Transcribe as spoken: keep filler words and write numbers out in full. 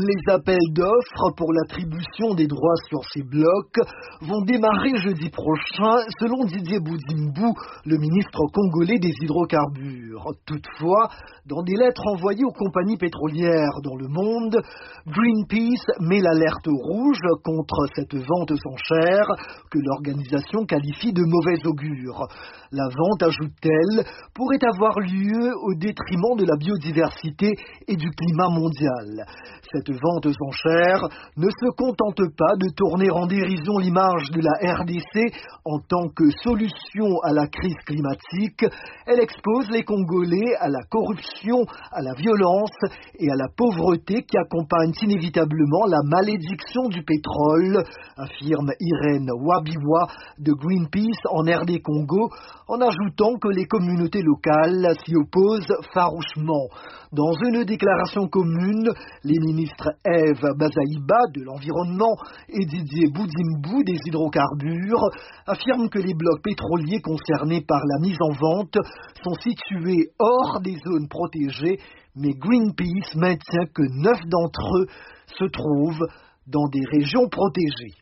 Les appels d'offres pour l'attribution des droits sur ces blocs vont démarrer jeudi prochain, selon Didier Boudimbu, le ministre congolais des hydrocarbures. Toutefois, dans des lettres envoyées aux compagnies pétrolières dans le monde, Greenpeace met l'alerte rouge contre cette vente aux enchères que l'organisation qualifie de mauvais augure. La vente, ajoute-t-elle, pourrait avoir lieu au détriment de la biodiversité et du climat mondial. Cette vente aux enchères ne se contente pas de tourner en dérision l'image de la R D C en tant que solution à la crise climatique. Elle expose les Congolais à la corruption, à la violence et à la pauvreté qui accompagnent inévitablement la malédiction du pétrole, affirme Irène Wabiwa de Greenpeace en R D Congo, en ajoutant que les communautés locales s'y opposent farouchement. Dans une déclaration commune, les ministres Eve Bazaïba de l'Environnement et Didier Boudimbu des hydrocarbures affirment que les blocs pétroliers concernés par la mise en vente sont situés hors des zones protégées, mais Greenpeace maintient que neuf d'entre eux se trouvent dans des régions protégées.